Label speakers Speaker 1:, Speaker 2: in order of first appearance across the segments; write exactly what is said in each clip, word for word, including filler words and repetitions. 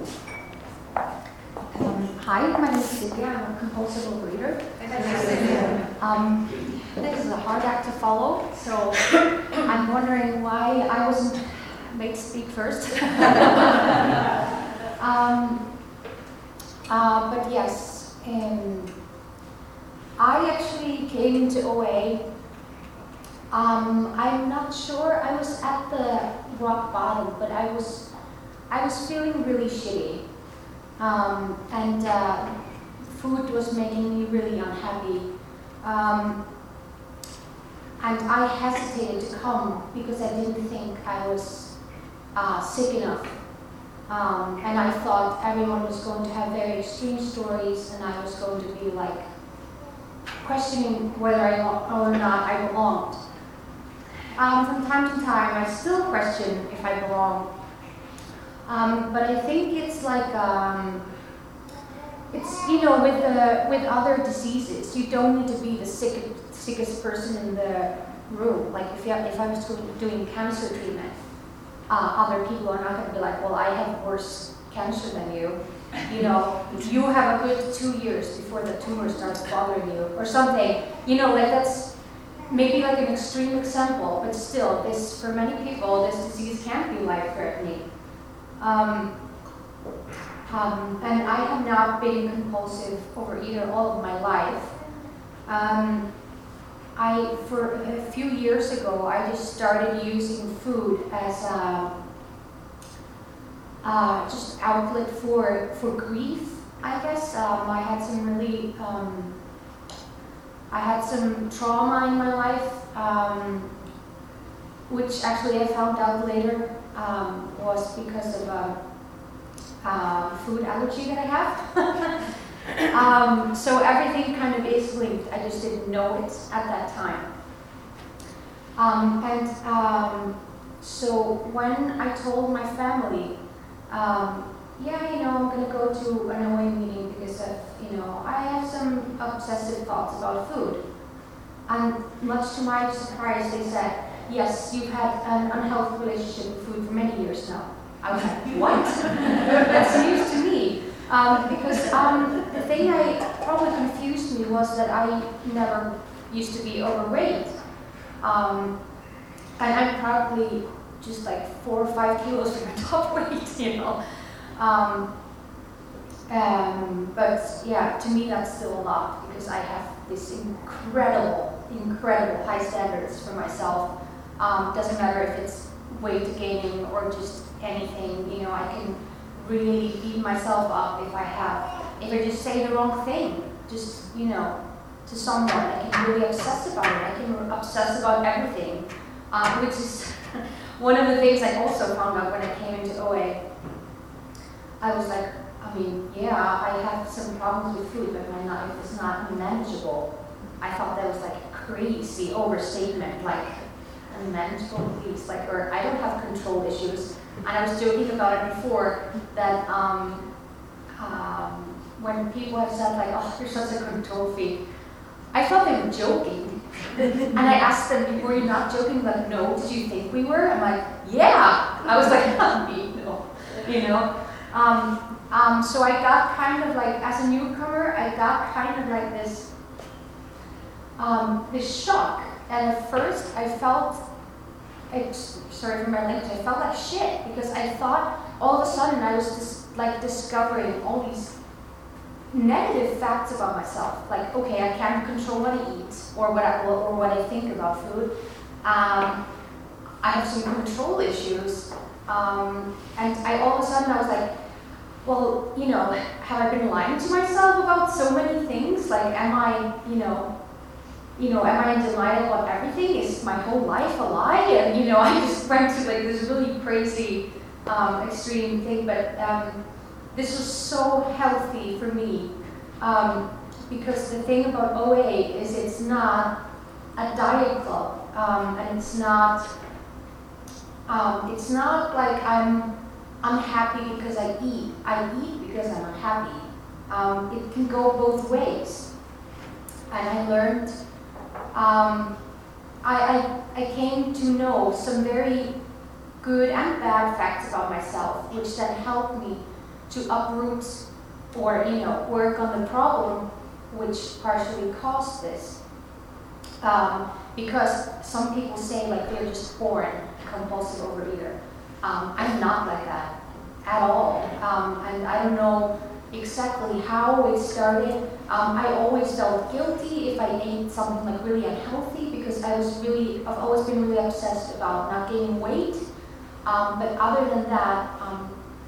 Speaker 1: Um, hi, my name is Cynthia. I'm a compulsive overeater. Um, this is a hard act to follow, so I'm wondering why I wasn't made to speak first. um, uh, but yes, um, I actually came into O A. Um, I'm not sure. I was at the rock bottom, but I was I was feeling really shitty. Um, and uh, food was making me really unhappy. Um, and I hesitated to come because I didn't think I was uh, sick enough. Um, and I thought everyone was going to have very extreme stories, and I was going to be like questioning whether I or not I belonged. Um, from time to time, I still question if I belong. Um, but I think it's like, um, it's, you know, with the, with other diseases, you don't need to be the sick, sickest person in the room. Like if, you have, if I was doing cancer treatment, uh, other people are not going to be like, well, I have worse cancer than you. You know, you have a good two years before the tumor starts bothering you or something. You know, like that's maybe like an extreme example, but still, this, for many people, this disease can be life-threatening. Um, um, and I have not been compulsive overeater all of my life. Um, I, for a few years ago, I just started using food as a uh, just outlet for for grief, I guess. Um, I had some really, um, I had some trauma in my life, um, which actually I found out later. Um, was because of a, a food allergy that I have. um, so everything kind of is linked. I just didn't know it at that time. Um, and um, so when I told my family, um, yeah, you know, I'm going to go to an O A meeting because of, you know, I have some obsessive thoughts about food. And much to my surprise, they said, yes, you've had an unhealthy relationship with food for many years now. I was like, what? That's news to me. Um, because um, the thing that probably confused me was that I never used to be overweight. Um, and I'm probably just like four or five kilos from my top weight, you know. Um, um, but yeah, to me that's still a lot because I have this incredible, incredible high standards for myself. Um, doesn't matter if it's weight gaining or just anything, you know, I can really beat myself up if I have, if I just say the wrong thing, just, you know, to someone. I can really obsess about it. I can obsess about everything, um, which is one of the things I also found out when I came into O A. I was like, I mean, yeah, I have some problems with food, but my life is not unmanageable. I thought that was like a crazy overstatement, like, unmanageable, please, like, or I don't have control issues. And I was joking about it before that um, um, when people have said like, oh, you're such a control freak, I thought they were joking. And I asked them, were you not joking? Like, no, did you think we were? I'm like, yeah. I was like, not me, no, you know. Um, um, so I got kind of like, as a newcomer, I got kind of like this, um, this shock. And at first, I felt, I, sorry for my language, I felt like shit because I thought all of a sudden I was just like discovering all these negative facts about myself. Like, okay, I can't control what I eat or what I, or what I think about food. Um, I have some control issues. Um, and I all of a sudden I was like, well, you know, have I been lying to myself about so many things? Like, am I, you know, you know, am I in denial about everything? Is my whole life a lie? And, you know, I just went to like this really crazy, um, extreme thing. But um, this was so healthy for me um, because the thing about O A is it's not a diet club, um, and it's not, um, it's not like I'm unhappy because I eat. I eat because I'm unhappy. Um, it can go both ways. And I learned, um, I, I, I came to know some very good and bad facts about myself, which then helped me to uproot or, you know, work on the problem which partially caused this. Um, because some people say like they're just born compulsive overeater. Um, I'm not like that at all. Um, and I don't know exactly how it started. Um, I always felt guilty if I ate something like really unhealthy because I was really, I've always been really obsessed about not gaining weight. Um, but other than that, um,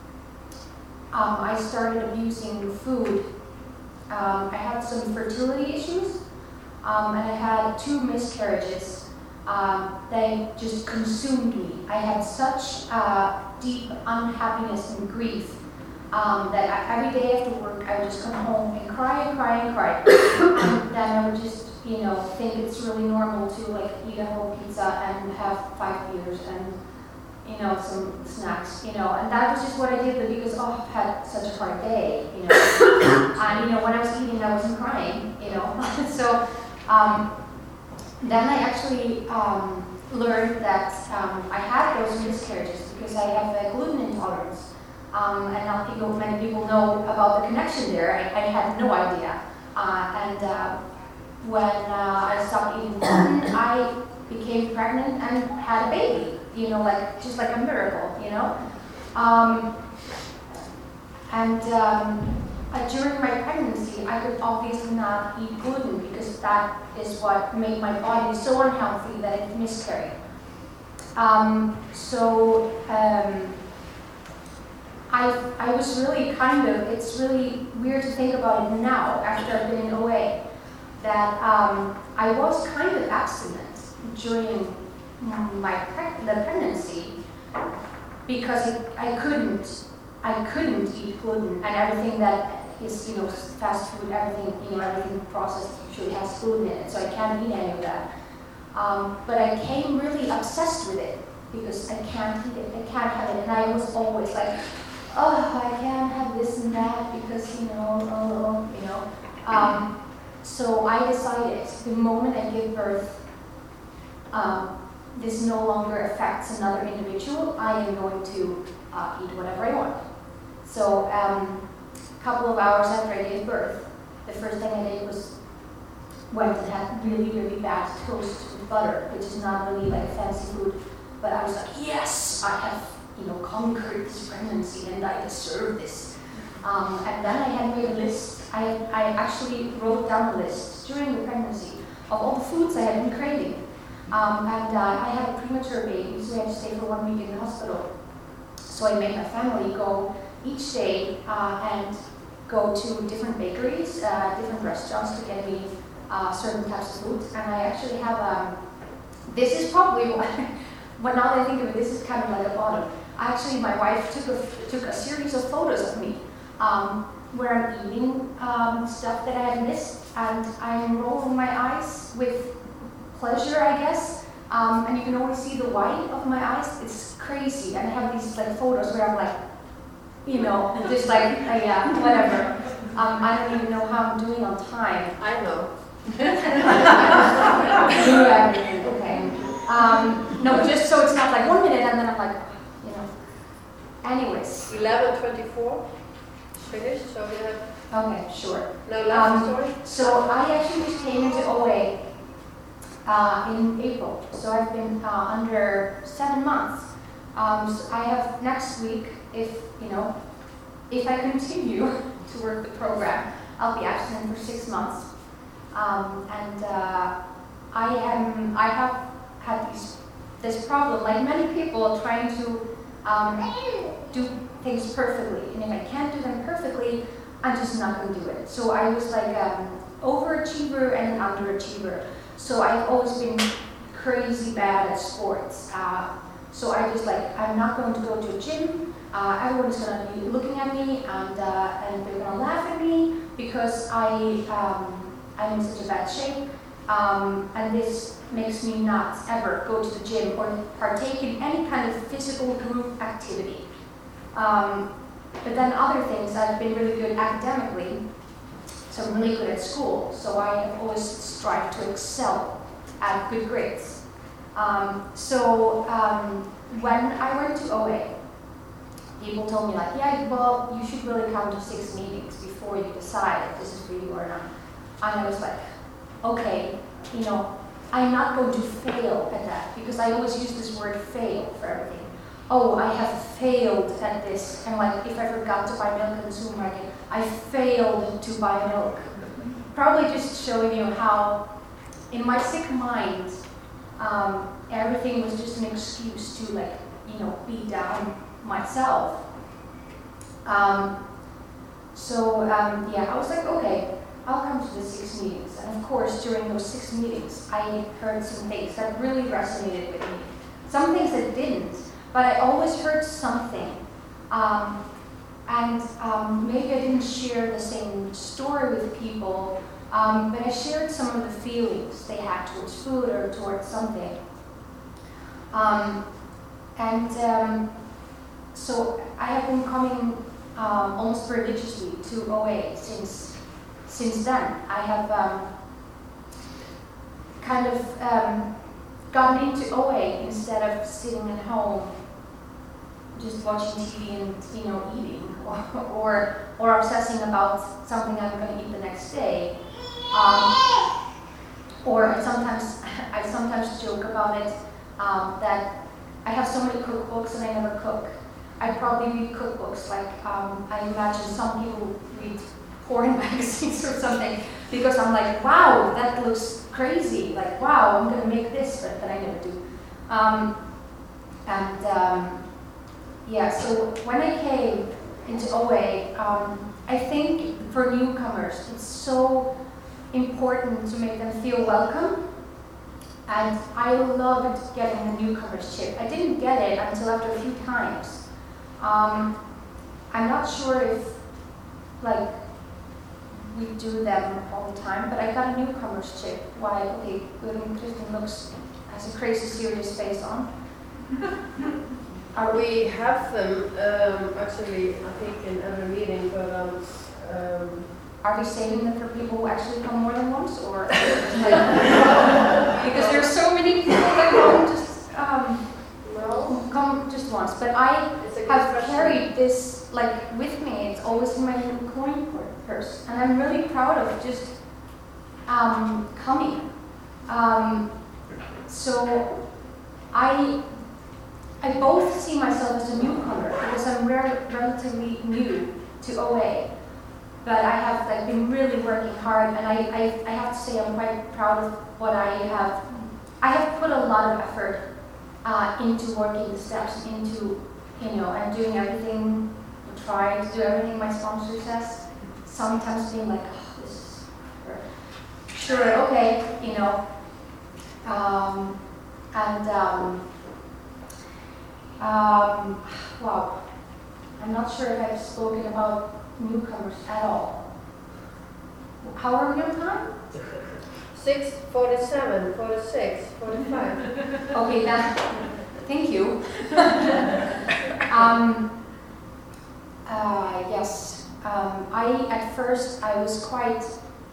Speaker 1: um, I started abusing food. Um, I had some fertility issues, um, and I had two miscarriages. Um, they just consumed me. I had such uh, deep unhappiness and grief um, that I, every day after work I would just come home and cry and cry and cry. And then I would just, you know, think it's really normal to like eat a whole pizza and have five beers and, you know, some snacks, you know, and that was just what I did, but because oh, I've had such a hard day, you know, and you know, when I was eating, I wasn't crying, you know, so um, then I actually um, learned that um, I had those miscarriages because I have a gluten intolerance, um, and not people, many people know about the connection there. I, I had no idea, uh, and uh, when uh, I stopped eating gluten, I became pregnant and had a baby. You know, like just like a miracle, you know. Um, and um, uh, during my pregnancy, I could obviously not eat gluten because that is what made my body so unhealthy that it miscarried. Um, so um, I I was really kind of, it's really weird to think about it now after I've been in O A, that um, I was kind of abstinent during my preg- the pregnancy because it, I couldn't I couldn't eat gluten, and everything that is, you know, fast food, everything, you know, everything processed usually has gluten in it, so I can't eat any of that. Um, but I came really obsessed with it because I can't eat it, I can't have it, and I was always like, oh, I can't have this and that because, you know, oh, you know. Um, so I decided the moment I give birth, um, this no longer affects another individual. I am going to uh, eat whatever I want. So um, a couple of hours after I gave birth, the first thing I did was went and had really, really bad toast with butter, which is not really like fancy food. But I was like, yes, I have, you know, conquered this pregnancy and I deserve this. Um, and then I had made a list. I, I actually wrote down a list during the pregnancy of all the foods I had been craving. Um, and uh, I had a premature baby, so I had to stay for one week in the hospital. So I made my family go each day uh, and go to different bakeries, uh, different restaurants to get me uh, certain types of foods. And I actually have, um, this is probably, what, but now that I think of it, this is kind of like a bottom. Actually, my wife took a, took a series of photos of me um, where I'm eating um, stuff that I had missed, and I'm rolling my eyes with pleasure, I guess, um, and you can only see the white of my eyes. It's crazy, and I have these like photos where I'm like, you know, just like, uh, yeah, whatever. Um, I don't even know how I'm doing on time.
Speaker 2: I know.
Speaker 1: Okay. Um, no, just so it's not like one minute and then I'm like, you know. Anyways.
Speaker 2: eleven twenty-four. Finished, so we have.
Speaker 1: Okay, sure.
Speaker 2: No last
Speaker 1: um,
Speaker 2: story.
Speaker 1: So I actually just came into O A. Uh, in April, so I've been uh, under seven months. Um, so I have next week, if you know, if I continue to work the program, I'll be abstinent for six months. Um, and uh, I am, I have had these, this problem, like many people, trying to um, do things perfectly. And if I can't do them perfectly, I'm just not going to do it. So I was like an overachiever and an underachiever. So I've always been crazy bad at sports. Uh, so I just like, I'm not going to go to a gym. Uh, everyone's going to be looking at me and uh, and they're going to laugh at me because I, um, I'm in such a bad shape. Um, and this makes me not ever go to the gym or partake in any kind of physical group activity. Um, but then other things, I've been really good academically. So I'm really good at school, so I always strive to excel at good grades. Um, so um, when I went to O A, people told me like, yeah, well, you should really come to six meetings before you decide if this is for you or not. And I was like, okay, you know, I'm not going to fail at that, because I always use this word fail for everything. Oh, I have failed at this, and like if I forgot to buy milk in the supermarket, I failed to buy milk. Probably just showing you how, in my sick mind, um, everything was just an excuse to like, you know, beat down myself. Um, so um, yeah, I was like, okay, I'll come to the six meetings. And of course, during those six meetings, I heard some things that really resonated with me. Some things that didn't, but I always heard something. Um, and um, maybe I didn't share the same story with people, um, but I shared some of the feelings they had towards food or towards something. Um, and um, so I have been coming um, almost religiously to O A since since then. I have um, kind of um, gotten into O A instead of sitting at home just watching T V and, you know, eating or or, or obsessing about something I'm going to eat the next day. Um, or I sometimes I sometimes joke about it um, that I have so many cookbooks and I never cook. I probably read cookbooks like um, I imagine some people read porn magazines or something, because I'm like, wow, that looks crazy. Like, wow, I'm going to make this, but, but I never do. Um, and um, yeah, so when I came into O A, um, I think for newcomers, it's so important to make them feel welcome. And I loved getting the newcomer's chip. I didn't get it until after a few times. Um, I'm not sure if, like, we do them all the time, but I got a newcomer's chip. Why? Okay, Gudrun Kristin looks has a crazy serious face on.
Speaker 2: Are we have them um, actually? I think in every meeting, but um, um,
Speaker 1: are we saving them for people who actually come more than once, or because there's so many people that come just um,
Speaker 2: no,
Speaker 1: come just once. But I
Speaker 2: it's a good
Speaker 1: have
Speaker 2: question.
Speaker 1: carried this like with me. It's always in my little coin purse, and I'm really proud of just um, coming. Um, so I I both see myself as a newcomer because I'm rel- relatively new to O A, but I have like been really working hard, and I, I I have to say I'm quite proud of what I have. I have put a lot of effort uh, into working the steps, into you know, and doing everything, trying to do everything my sponsor says. Sometimes being like, oh, this is sure, okay, you know, um, and um, um, wow, I'm not sure if I've spoken about newcomers at all. How are we on time?
Speaker 2: six forty-seven, forty-six, forty-five.
Speaker 1: Okay, that, thank you. um, uh, yes. Um, I, at first, I was quite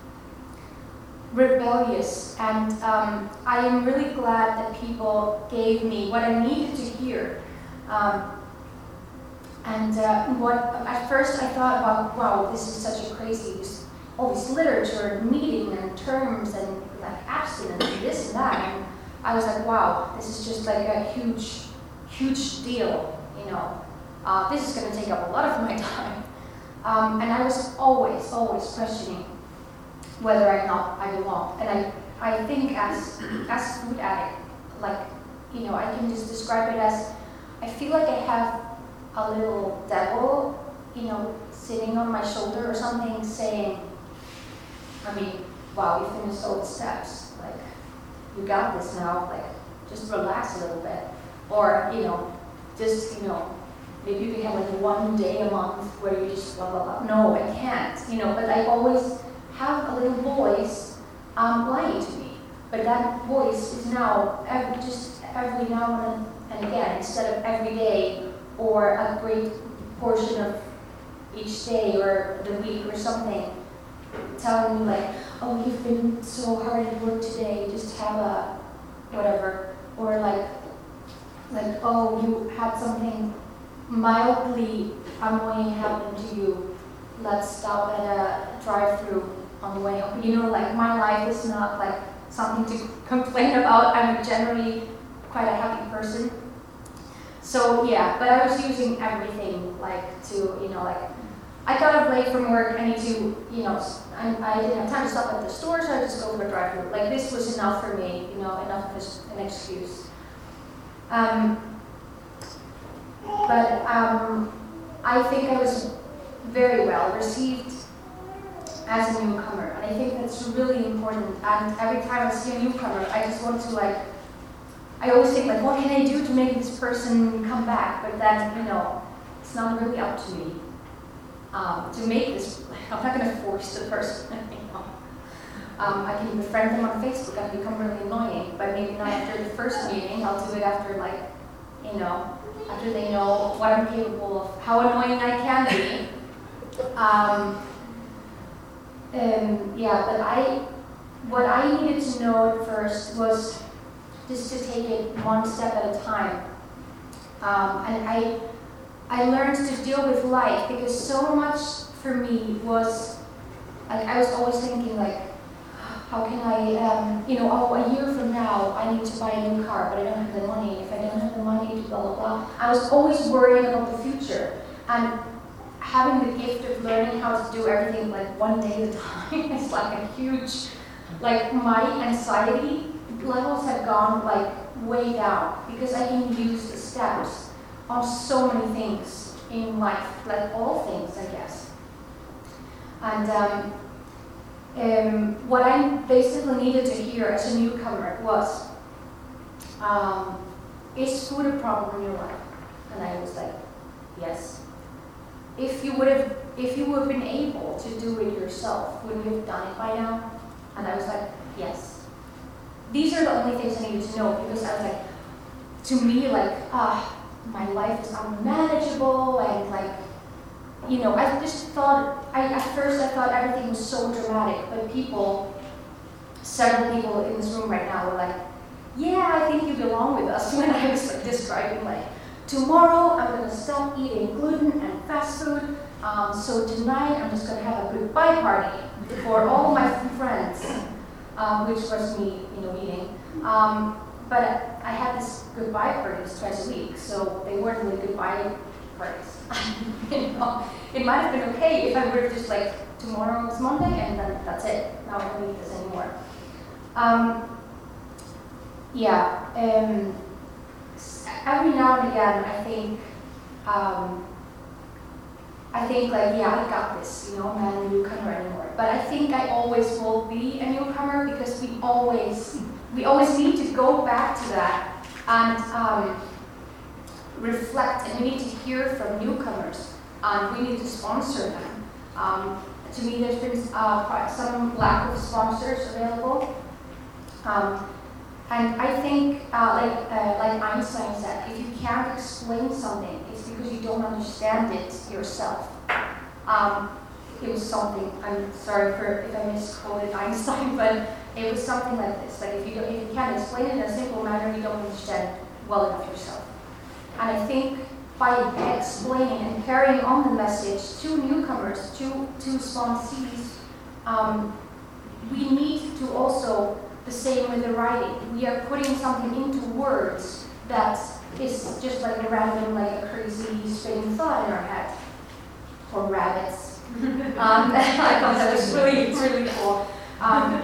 Speaker 1: rebellious, and um, I am really glad that people gave me what I needed to hear. Um, and uh, what at first I thought about, wow, this is such a crazy, this, all this literature and meeting and terms and like abstinence and this and that. And I was like, wow, this is just like a huge, huge deal, you know. Uh, this is going to take up a lot of my time. Um, and I was always, always questioning whether or not I belong. And I, I think as, as a food addict, like, you know, I can just describe it as, I feel like I have a little devil, you know, sitting on my shoulder or something saying, I mean, wow, you finished all the steps. Like, you got this now, like, just relax a little bit. Or, you know, just, you know, maybe you can have like one day a month where you just blah, blah, blah. No, I can't, you know, but I always have a little voice um, lying to me. But that voice is now every, just every now and, and again, instead of every day or a great portion of each day or the week or something, telling me like, oh, you've been so hard at work today, just have a whatever. Or like, like, oh, you had something mildly annoying happened to you, let's stop at a drive-through on the way home. You know, like my life is not like something to complain about. I'm generally quite a happy person. So yeah, but I was using everything like to, you know, like I got up late from work, I need to, you know, I, I didn't have time to stop at the store, so I just go to the drive-thru. Like this was enough for me, you know, enough of an excuse. Um, but um, I think I was very well received as a newcomer, and I think that's really important. And every time I see a newcomer, I just want to like, I always think like, what can I do to make this person come back? But then, you know, it's not really up to me um, to make this. I'm not going to force the person. You know, um, I can befriend them on Facebook and become really annoying, but maybe not after the first meeting. I'll do it after like, you know, after they know what I'm capable of, how annoying I can be. Um, um, yeah, but I, what I needed to know at first was just to take it one step at a time. Um, and I, I learned to deal with life because so much for me was, like, I was always thinking like, how can I, um, you know, oh, a year from now, I need to buy a new car, but I don't have the money. If I don't have the money, blah, blah, blah. I was always worrying about the future. And having the gift of learning how to do everything like one day at a time is like a huge, like my anxiety levels have gone like way down because I can use the steps on so many things in life, like all things, I guess. And um, um, what I basically needed to hear as a newcomer was, um, is food a problem in your life? And I was like, yes. If you would have, if you would have been able to do it yourself, would you have done it by now? And I was like, yes. These are the only things I needed to know because I was like, to me, like, ah, my life is unmanageable and like, you know, I just thought, I, at first I thought everything was so dramatic, but people, several people in this room right now were like, yeah, I think you belong with us, when I was like describing like, tomorrow I'm gonna stop eating gluten and fast food, um, so tonight I'm just gonna have a goodbye party for all my friends, um, which was me, you know, eating. Um, but I had this goodbye parties twice a week, so they weren't really goodbye parties. You know, it might have been okay if I were just like, tomorrow is Monday and then that's it. Now I don't eat this anymore. Um, yeah, um, every now and again I think, um, I think like, yeah, I got this, you know, I'm not a newcomer anymore. But I think I always will be a newcomer because we always, we always need to go back to that and um, reflect, and we need to hear from newcomers, and we need to sponsor them. Um, to me, there's been uh, some lack of sponsors available. Um, and I think, uh, like, uh, like Einstein said, if you can't explain something, it's because you don't understand it yourself. Um, it was something, I'm sorry for if I misquoted Einstein, but it was something like this. Like if you, don't, if you can't explain it in a simple manner, you don't understand well enough yourself. And I think by explaining and carrying on the message to newcomers, to, to sponsees, um, we need to also, the same with the writing, we are putting something into words that is just like a random, like a crazy spinning thought in our head. Or rabbits. um, I thought that was really, really cool. Um,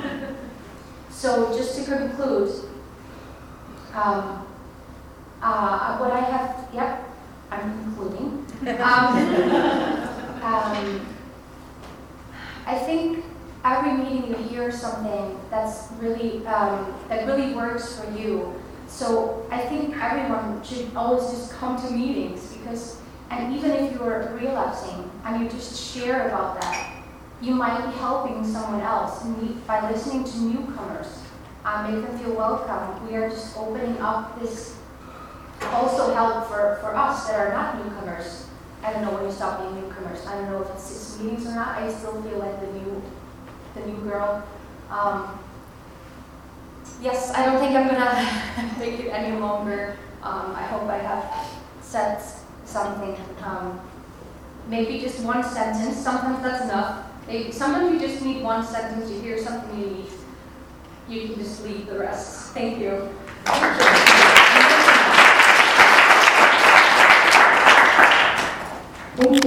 Speaker 1: so just to conclude, um, uh, what I have, yep, I'm concluding. Um, um, I think every meeting you hear something that's really, um, that really works for you. So I think everyone should always just come to meetings because, and even if you're relapsing and you just share about that, you might be helping someone else and by listening to newcomers, uh, make them feel welcome. We are just opening up this also help for, for us that are not newcomers. I don't know when you stop being newcomers. I don't know if it's six meetings or not. I still feel like the new, the new girl. Um, yes, I don't think I'm gonna make it any longer. Um, I hope I have said something. Um, maybe just one sentence. Sometimes that's enough. Maybe, sometimes you just need one sentence. You hear something you need. You can just leave the rest. Thank you.